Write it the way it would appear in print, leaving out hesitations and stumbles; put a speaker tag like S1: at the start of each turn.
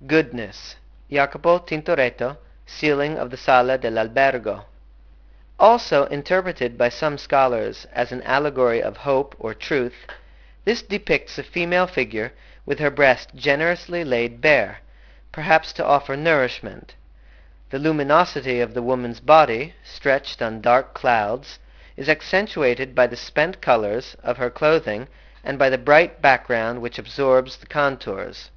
S1: Goodness. Jacopo Tintoretto, ceiling of the Sala dell'Albergo. Also interpreted by some scholars as an allegory of hope or truth, this depicts a female figure with her breast generously laid bare, perhaps to offer nourishment. The luminosity of the woman's body, stretched on dark clouds, is accentuated by the spent colors of her clothing and by the bright background which absorbs the contours.